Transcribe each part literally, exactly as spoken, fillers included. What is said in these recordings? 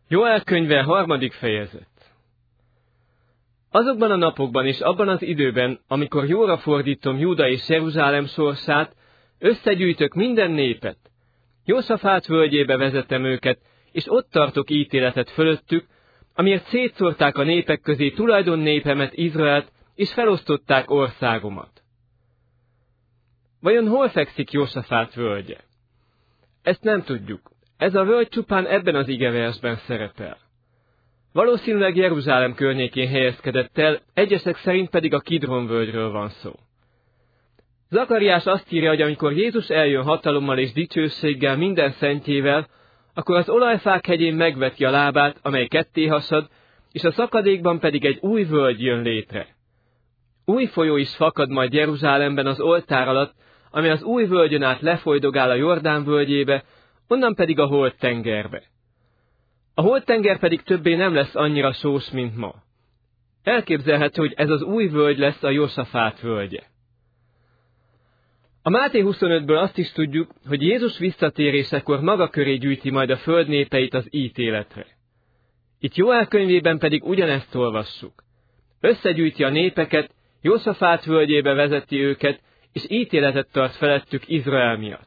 Joel könyve harmadik fejezet. Azokban a napokban és abban az időben, amikor jóra fordítom Júda és Jeruzsálem sorsát, összegyűjtök minden népet. Jósafát völgyébe vezetem őket, és ott tartok ítéletet fölöttük, amiért szétszórták a népek közé tulajdon népemet, Izraelt, és felosztották országomat. Vajon hol fekszik Jósafát völgye? Ezt nem tudjuk. Ez a völgy csupán ebben az igeversben szerepel. Valószínűleg Jeruzsálem környékén helyezkedett el, egyesek szerint pedig a Kidron völgyről van szó. Zakariás azt írja, hogy amikor Jézus eljön hatalommal és dicsőséggel minden szentjével, akkor az olajfák hegyén megveti a lábát, amely ketté hasad, és a szakadékban pedig egy új völgy jön létre. Új folyó is fakad majd Jeruzsálemben az oltár alatt, amely az új völgyön át lefolydogál a Jordán völgyébe, onnan pedig a Holt-tengerbe. A Holt-tenger pedig többé nem lesz annyira sós, mint ma. Elképzelhető, hogy ez az új völgy lesz a Jósafát völgye. A Máté huszonötből azt is tudjuk, hogy Jézus visszatérésekor maga köré gyűjti majd a föld népeit az ítéletre. Itt Joel könyvében pedig ugyanezt olvassuk. Összegyűjti a népeket, Jósafát völgyébe vezeti őket, és ítéletet tart felettük Izrael miatt.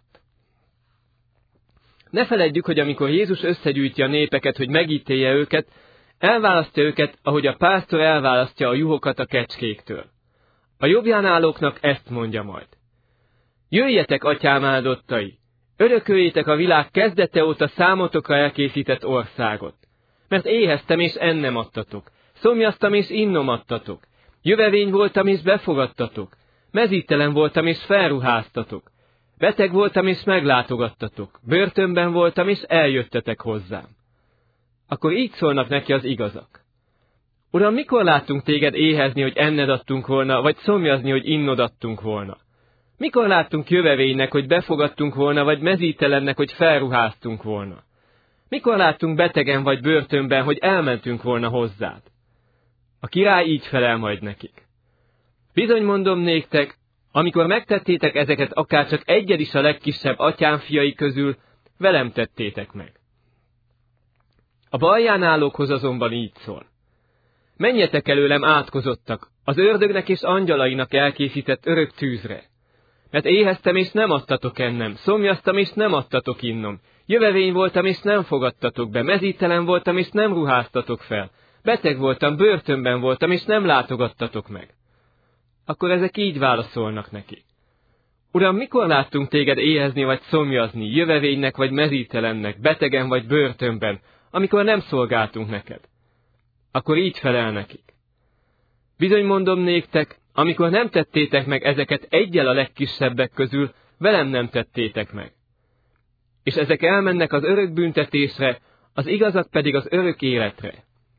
Ne feledjük, hogy amikor Jézus összegyűjti a népeket, hogy megítélje őket, elválasztja őket, ahogy a pásztor elválasztja a juhokat a kecskéktől. A jobbján állóknak ezt mondja majd. Jöjjetek, atyám áldottai! Örököljétek a világ kezdete óta számotokra elkészített országot. Mert éheztem és ennem adtatok, szomjaztam és innom adtatok, jövevény voltam és befogadtatok, mezítelen voltam és felruháztatok, beteg voltam és meglátogattatok, börtönben voltam és eljöttetek hozzám. Akkor így szólnak neki az igazak. Uram, mikor láttunk téged éhezni, hogy enned adtunk volna, vagy szomjazni, hogy innod adtunk volna? Mikor láttunk jövevénynek, hogy befogadtunk volna, vagy mezítelennek, hogy felruháztunk volna? Mikor láttunk betegen vagy börtönben, hogy elmentünk volna hozzád? A király így felel majd nekik. Bizony mondom néktek, amikor megtettétek ezeket akárcsak egyed is a legkisebb atyám fiai közül, velem tettétek meg. A balján állókhoz azonban így szól. Menjetek előlem átkozottak, az ördögnek és angyalainak elkészített örök tűzre. Mert éheztem és nem adtatok ennem, szomjaztam és nem adtatok innom, jövevény voltam és nem fogadtatok be, mezítelen voltam és nem ruháztatok fel, beteg voltam, börtönben voltam és nem látogattatok meg. Akkor ezek így válaszolnak neki. Uram, mikor láttunk téged éhezni vagy szomjazni, jövevénynek vagy mezítelennek, betegen vagy börtönben, amikor nem szolgáltunk neked? Akkor így felel nekik. Bizony mondom néktek, amikor nem tettétek meg ezeket egyel a legkisebbek közül, velem nem tettétek meg. És ezek elmennek az örök büntetésre, az igazak pedig az örök életre.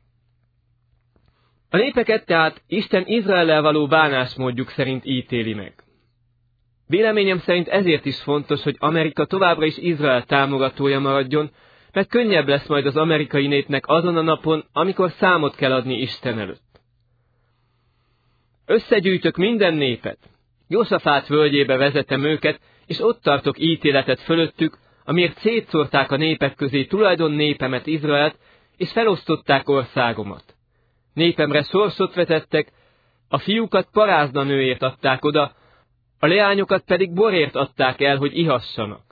A népeket tehát Isten Izraellel való bánásmódjuk szerint ítéli meg. Véleményem szerint ezért is fontos, hogy Amerika továbbra is Izrael támogatója maradjon, mert könnyebb lesz majd az amerikai népnek azon a napon, amikor számot kell adni Isten előtt. Összegyűjtök minden népet, Jósafát völgyébe vezetem őket, és ott tartok ítéletet fölöttük, amiért szétszórták a népek közé tulajdon népemet, Izraelt, és felosztották országomat. Népemre sorsot vetettek, a fiúkat paráznanőért adták oda, a leányokat pedig borért adták el, hogy ihassanak.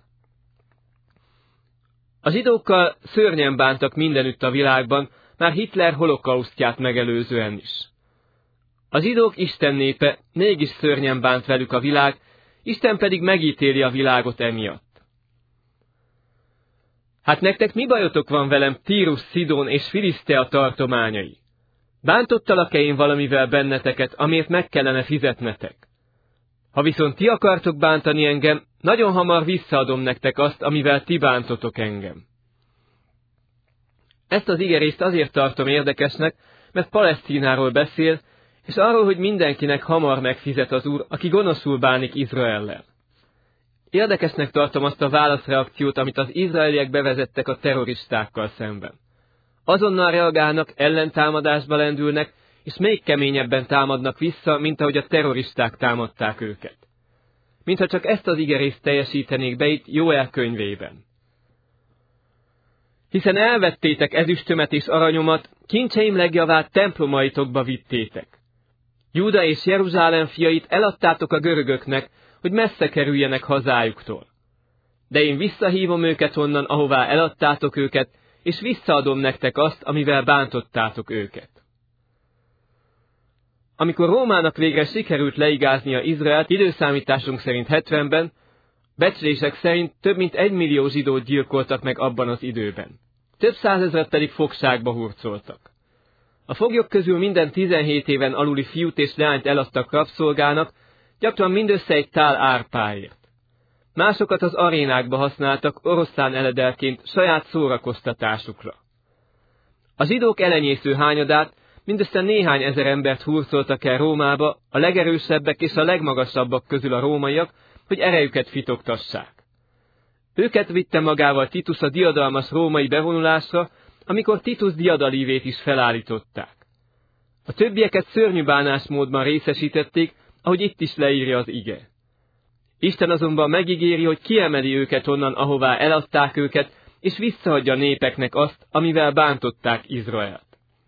A zsidókkal szörnyen bántak mindenütt a világban, már Hitler holokausztját megelőzően is. A zsidók Isten népe, mégis szörnyen bánt velük a világ, Isten pedig megítéli a világot emiatt. Hát nektek mi bajotok van velem, Tírus, Szidón és Filisztea tartományai? Bántottalak-e én valamivel benneteket, amiért meg kellene fizetnetek? Ha viszont ti akartok bántani engem, nagyon hamar visszaadom nektek azt, amivel ti bántotok engem. Ezt az igerészt azért tartom érdekesnek, mert Palesztináról beszél, és arról, hogy mindenkinek hamar megfizet az Úr, aki gonoszul bánik Izraellel. Érdekesnek tartom azt a válaszreakciót, amit az izraeliek bevezettek a terroristákkal szemben. Azonnal reagálnak, ellentámadásba lendülnek, és még keményebben támadnak vissza, mint ahogy a terroristák támadták őket. Mintha csak ezt az igerészt teljesítenék be itt Joel könyvében. Hiszen elvettétek ezüstömet és aranyomat, kincseim legjavát templomaitokba vittétek. Júda és Jeruzsálem fiait eladtátok a görögöknek, hogy messze kerüljenek hazájuktól. De én visszahívom őket onnan, ahová eladtátok őket, és visszaadom nektek azt, amivel bántottátok őket. Amikor Rómának végre sikerült leigáznia Izraelt időszámításunk szerint hetvenben, becslések szerint több mint egy millió zsidót gyilkoltak meg abban az időben. Több százezret pedig fogságba hurcoltak. A foglyok közül minden tizenhét éven aluli fiút és leányt eladtak rabszolgának, gyakran mindössze egy tál árpáért. Másokat az arénákba használtak oroszlán eledelként saját szórakoztatásukra. A zsidók elenyésző hányadát mindössze néhány ezer embert hurcoltak el Rómába, a legerősebbek és a legmagasabbak közül a rómaiak, hogy erejüket fitoktassák. Őket vitte magával Titus a diadalmas római bevonulásra, amikor Titus diadalívét is felállították. A többieket szörnyű bánásmódban részesítették, ahogy itt is leírja az ige. Isten azonban megígéri, hogy kiemeli őket onnan, ahová eladták őket, és visszaadja népeknek azt, amivel bántották Izraelt.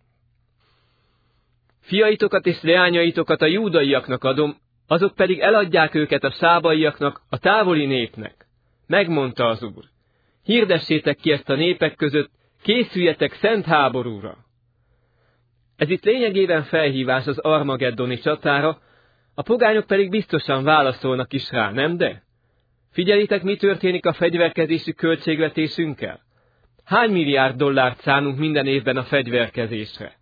Fiaitokat és leányaitokat a júdaiaknak adom, azok pedig eladják őket a sábaiaknak, a távoli népnek. Megmondta az Úr. Hirdessétek ki ezt a népek között, készüljetek szent háborúra. Ez itt lényegében felhívás az armageddoni csatára, a pogányok pedig biztosan válaszolnak is rá, nem de? Figyelitek, mi történik a fegyverkezési költségvetésünkkel? Hány milliárd dollárt szánunk minden évben a fegyverkezésre?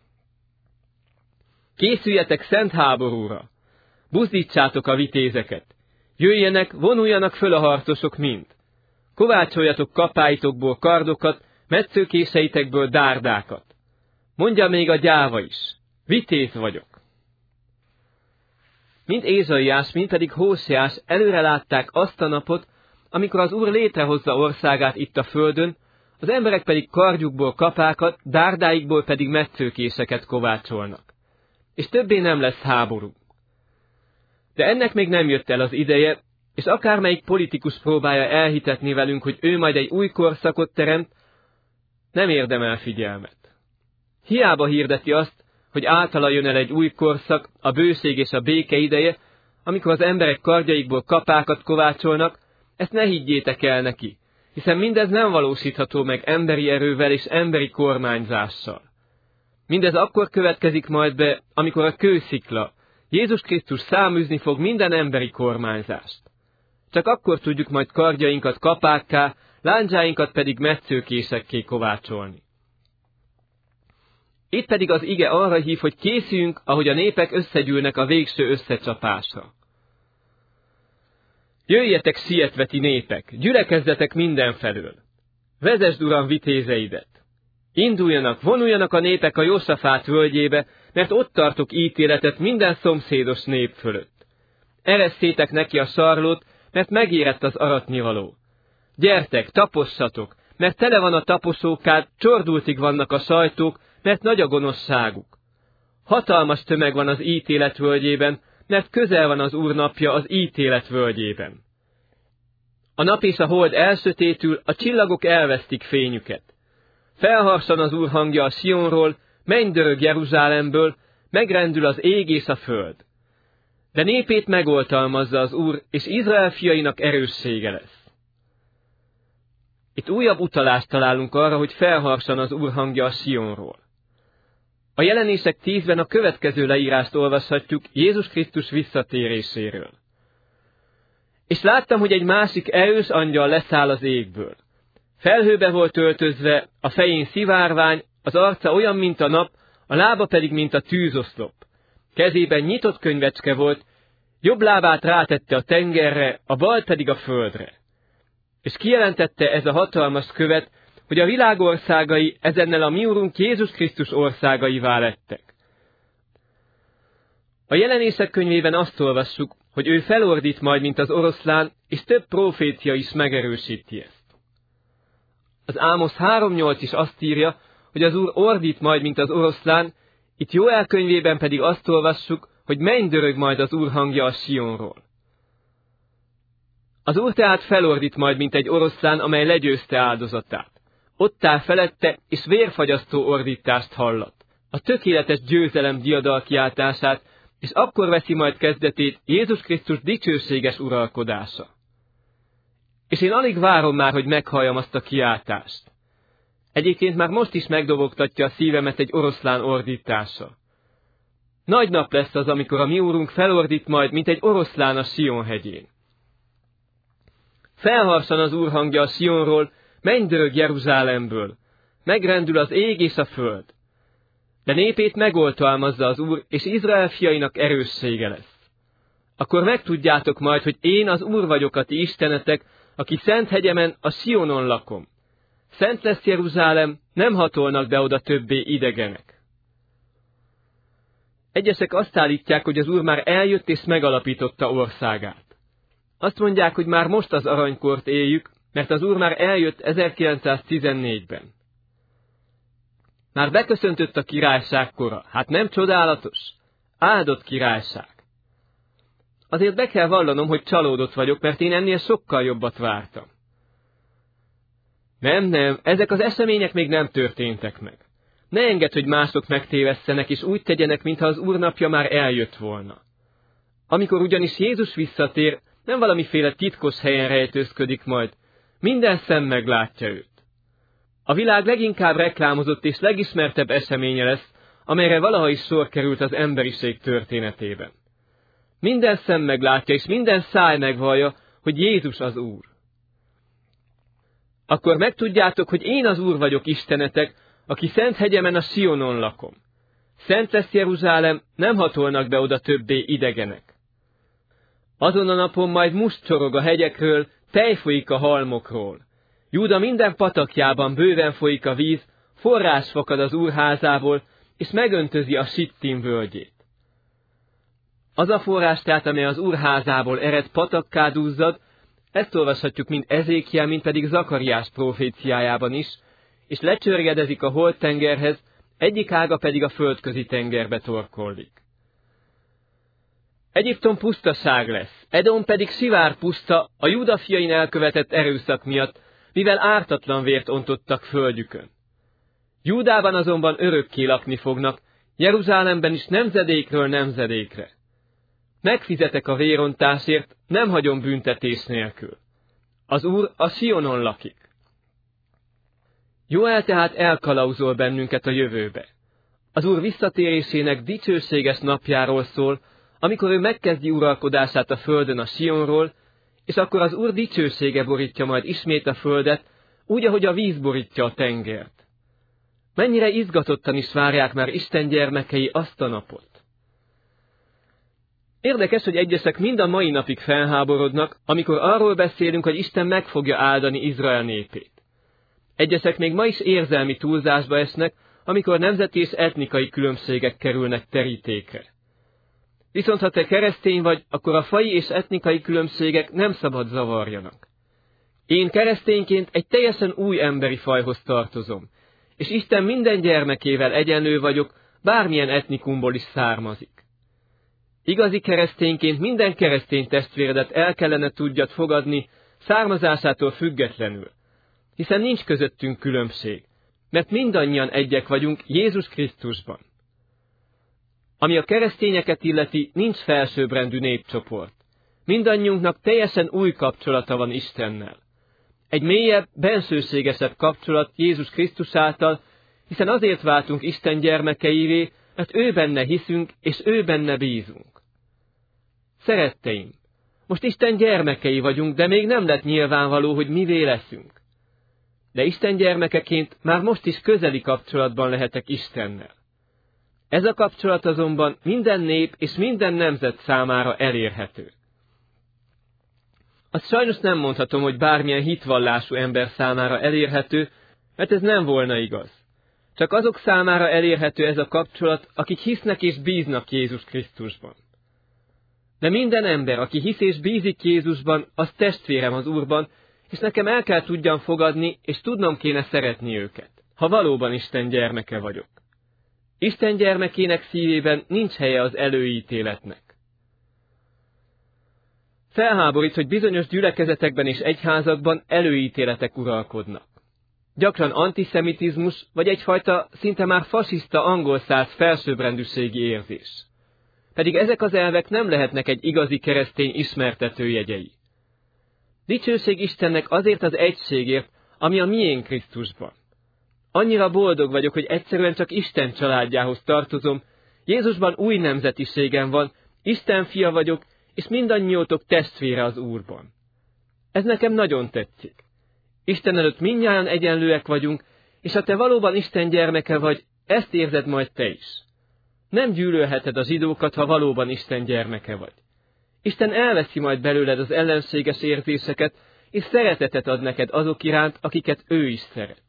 Készüljetek szent háborúra! Buzdítsátok a vitézeket! Jöjjenek, vonuljanak föl a harcosok mind! Kovácsoljatok kapáitokból kardokat, metszőkéseitekből dárdákat! Mondja még a gyáva is, vitéz vagyok! Mind Ézsaiás, mind pedig Hóseás előre látták azt a napot, amikor az Úr létrehozza országát itt a földön, az emberek pedig kardjukból kapákat, dárdáikból pedig metszőkéseket kovácsolnak. És többé nem lesz háború. De ennek még nem jött el az ideje, és akármelyik politikus próbálja elhitetni velünk, hogy ő majd egy új korszakot teremt, nem érdemel figyelmet. Hiába hirdeti azt, hogy általa jön el egy új korszak, a bőség és a béke ideje, amikor az emberek kardjaikból kapákat kovácsolnak, ezt ne higgyétek el neki, hiszen mindez nem valósítható meg emberi erővel és emberi kormányzással. Mindez akkor következik majd be, amikor a kőszikla, Jézus Krisztus száműzni fog minden emberi kormányzást. Csak akkor tudjuk majd kardjainkat kapákká, láncsáinkat pedig metszőkésekké kovácsolni. Itt pedig az ige arra hív, hogy készüljünk, ahogy a népek összegyűlnek a végső összecsapásra. Jöjjetek sietve ti népek, gyülekezzetek mindenfelől. Vezesd, Uram, vitézeidet. Induljanak, vonuljanak a népek a Josafát völgyébe, mert ott tartok ítéletet minden szomszédos nép fölött. Eresszétek neki a sarlót, mert megérett az aratnivaló. Gyertek, tapossatok, mert tele van a taposókád, csordultig vannak a sajtók, mert nagy a gonoszságuk. Hatalmas tömeg van az ítélet völgyében, mert közel van az Úr napja az ítélet völgyében. A nap és a hold elsötétül, a csillagok elvesztik fényüket. Felharsan az Úr hangja a Sionról, mennydörög Jeruzsálemből, megrendül az ég és a föld. De népét megoltalmazza az Úr, és Izrael fiainak erőssége lesz. Itt újabb utalást találunk arra, hogy felharsan az Úr hangja a Sionról. A Jelenések tízben a következő leírást olvashatjuk Jézus Krisztus visszatéréséről. És láttam, hogy egy másik erős angyal leszáll az égből. Felhőbe volt öltözve, a fején szivárvány, az arca olyan, mint a nap, a lába pedig, mint a tűzoszlop. Kezében nyitott könyvecske volt, jobb lábát rátette a tengerre, a bal pedig a földre. És kijelentette ez a hatalmas követ, hogy a világ országai ezennel a mi Urunk Jézus Krisztus országaivá lettek. A Jelenések könyvében azt olvassuk, hogy ő felordít majd, mint az oroszlán, és több prófécia is megerősíti ezt. Az Ámosz három nyolc is azt írja, hogy az Úr ordít majd, mint az oroszlán, itt Jóel könyvében pedig azt olvassuk, hogy mennydörög majd az Úr hangja a Sionról. Az Úr tehát felordít majd, mint egy oroszlán, amely legyőzte áldozatát. ott áll felette, és vérfagyasztó ordítást hallat, a tökéletes győzelem diadal kiáltását, és akkor veszi majd kezdetét Jézus Krisztus dicsőséges uralkodása. És én alig várom már, hogy meghalljam azt a kiáltást. Egyébként már most is megdobogtatja a szívemet egy oroszlán ordítása. Nagy nap lesz az, amikor a mi úrunk felordít majd, mint egy oroszlán a Sion hegyén. Felharsan az úr hangja a Sionról, mennydörög Jeruzsálemből, megrendül az ég és a föld. De népét megoltalmazza az úr, és Izrael fiainak erőssége lesz. Akkor megtudjátok majd, hogy én az úr vagyok a ti istenetek, aki szent hegyemen, a Sionon lakom. Szent lesz Jeruzsálem, nem hatolnak be oda többé idegenek. Egyesek azt állítják, hogy az úr már eljött és megalapította országát. Azt mondják, hogy már most az aranykort éljük, mert az úr már eljött ezerkilencszáztizennégyben. Már beköszöntött a királyság kora, hát nem csodálatos? Áldott királyság. Azért be kell vallanom, hogy csalódott vagyok, mert én ennél sokkal jobbat vártam. Nem, nem, ezek az események még nem történtek meg. Ne engedd, hogy mások megtévesszenek, és úgy tegyenek, mintha az úr napja már eljött volna. Amikor ugyanis Jézus visszatér, nem valamiféle titkos helyen rejtőzködik majd, minden szem meglátja őt. A világ leginkább reklámozott és legismertebb eseménye lesz, amelyre valaha is sor került az emberiség történetében. Minden szem meglátja, és minden száj megvallja, hogy Jézus az Úr. Akkor megtudjátok, hogy én az Úr vagyok istenetek, aki szent hegyemen a Sionon lakom. Szent lesz Jeruzsálem, nem hatolnak be oda többé idegenek. Azon a napon majd must csorog a hegyekről, tej folyik a halmokról. Júda minden patakjában bőven folyik a víz, forrás fakad az úr házából, és megöntözi a Sittim völgyét. Az a forrás tehát, amely az úr házából ered, patakká duzzad, ezt olvashatjuk mind Ezékiel, mind pedig Zakariás proféciájában is, és lecsörgedezik a Holt-tengerhez, egyik ága pedig a földközi tengerbe torkollik. Egyiptom pusztaság lesz, Edom pedig sivár puszta a Júda fiain elkövetett erőszak miatt, mivel ártatlan vért ontottak földjükön. Júdában azonban örökké lakni fognak, Jeruzsálemben is nemzedékről nemzedékre. Megfizetek a vérontásért, nem hagyom büntetés nélkül. Az Úr a Sionon lakik. Joel tehát elkalauzol bennünket a jövőbe. Az Úr visszatérésének dicsőséges napjáról szól, amikor ő megkezdi uralkodását a földön a Sionról, és akkor az Úr dicsősége borítja majd ismét a földet, úgy, ahogy a víz borítja a tengert. Mennyire izgatottan is várják már Isten gyermekei azt a napot. Érdekes, hogy egyesek mind a mai napig felháborodnak, amikor arról beszélünk, hogy Isten meg fogja áldani Izrael népét. Egyesek még ma is érzelmi túlzásba esnek, amikor nemzeti és etnikai különbségek kerülnek terítékre. Viszont ha te keresztény vagy, akkor a faji és etnikai különbségek nem szabad zavarjanak. Én keresztényként egy teljesen új emberi fajhoz tartozom, és Isten minden gyermekével egyenlő vagyok, bármilyen etnikumból is származik. Igazi keresztényként minden keresztény testvéredet el kellene tudjad fogadni, származásától függetlenül, hiszen nincs közöttünk különbség, mert mindannyian egyek vagyunk Jézus Krisztusban. Ami a keresztényeket illeti, nincs felsőbbrendű népcsoport. Mindannyiunknak teljesen új kapcsolata van Istennel. Egy mélyebb, bensőségesebb kapcsolat Jézus Krisztus által, hiszen azért váltunk Isten gyermekeivé, mert ő benne hiszünk, és ő benne bízunk. Szeretteim, most Isten gyermekei vagyunk, de még nem lett nyilvánvaló, hogy mivé leszünk. De Isten gyermekeként már most is közeli kapcsolatban lehetek Istennel. Ez a kapcsolat azonban minden nép és minden nemzet számára elérhető. Azt sajnos nem mondhatom, hogy bármilyen hitvallású ember számára elérhető, mert ez nem volna igaz. Csak azok számára elérhető ez a kapcsolat, akik hisznek és bíznak Jézus Krisztusban. De minden ember, aki hisz és bízik Jézusban, az testvérem az Úrban, és nekem el kell tudjam fogadni, és tudnom kéne szeretni őket, ha valóban Isten gyermeke vagyok. Isten gyermekének szívében nincs helye az előítéletnek. Felháborít, hogy bizonyos gyülekezetekben és egyházakban előítéletek uralkodnak. gyakran antiszemitizmus, vagy egyfajta szinte már fasiszta angol száz felsőbbrendűségi érzés. Pedig ezek az elvek nem lehetnek egy igazi keresztény ismertetőjegyei. Dicsőség Istennek azért az egységért, ami a miénk Krisztusban. Annyira boldog vagyok, hogy egyszerűen csak Isten családjához tartozom, Jézusban új nemzetiségem van, Isten fia vagyok, és mindannyiótok testvére az Úrban. Ez nekem nagyon tetszik. Isten előtt mindnyájan egyenlőek vagyunk, és ha te valóban Isten gyermeke vagy, ezt érzed majd te is. Nem gyűlölheted a zsidókat, ha valóban Isten gyermeke vagy. Isten elveszi majd belőled az ellenséges érzéseket, és szeretetet ad neked azok iránt, akiket ő is szeret.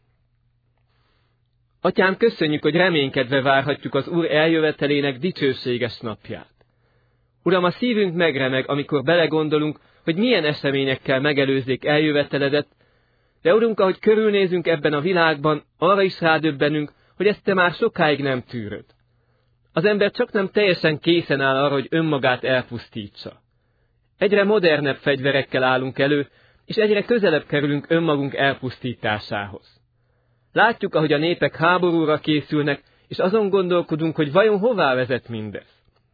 Atyám, köszönjük, hogy reménykedve várhatjuk az Úr eljövetelének dicsőséges napját. Uram, a szívünk megremeg, amikor belegondolunk, hogy milyen eseményekkel megelőzzék eljöveteledet, de Urunk, ahogy körülnézünk ebben a világban, arra is rádöbbenünk, hogy ezt te már sokáig nem tűröd. Az ember csak nem teljesen készen áll arra, hogy önmagát elpusztítsa. Egyre modernebb fegyverekkel állunk elő, és egyre közelebb kerülünk önmagunk elpusztításához. Látjuk, ahogy a népek háborúra készülnek, és azon gondolkodunk, hogy vajon hová vezet mindez.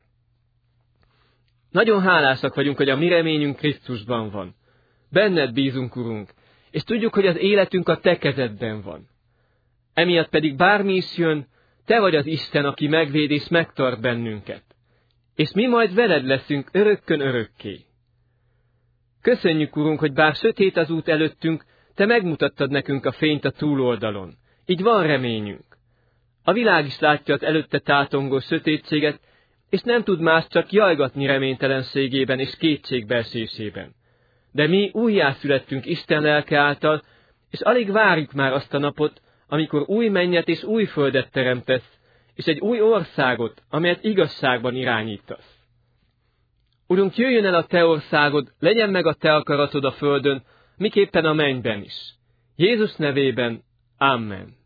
Nagyon hálásak vagyunk, hogy a mi reményünk Krisztusban van. Benned bízunk, Urunk, és tudjuk, hogy az életünk a te kezedben van. Emiatt pedig bármi is jön, te vagy az Isten, aki megvéd és megtart bennünket. És mi majd veled leszünk örökkön örökké. Köszönjük, Urunk, hogy bár sötét az út előttünk, te megmutattad nekünk a fényt a túloldalon. Így van reményünk. A világ is látja az előtte tátongó sötétséget, és nem tud más csak jajgatni reménytelenségében és kétségbeesésében. De mi újjászülettünk Isten lelke által, és alig várjuk már azt a napot, amikor új mennyet és új földet teremtesz, és egy új országot, amelyet igazságban irányítasz. Urunk, jöjjön el a te országod, legyen meg a te akaratod a földön, miképpen a mennyben is. Jézus nevében, Amen.